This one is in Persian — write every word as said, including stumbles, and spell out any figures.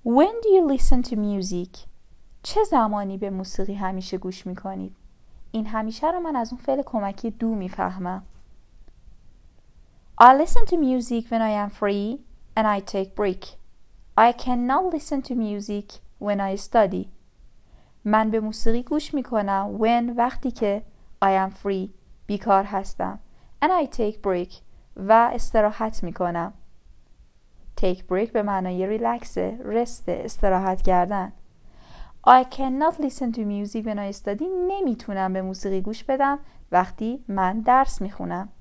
When do you listen to music? چه زمانی به موسیقی همیشه گوش میکنید؟ این همیشه رو من از اون فعل کمکی do میفهمم. I listen to music when I am free and I take break. I cannot listen to music when I study. من به موسیقی گوش میکنم when وقتی که I am free بیکار هستم and I take break و استراحت میکنم. take break به معنای ریلکسه، رست، استراحت کردن. I cannot listen to music when I study. نمیتونم به موسیقی گوش بدم وقتی من درس میخونم.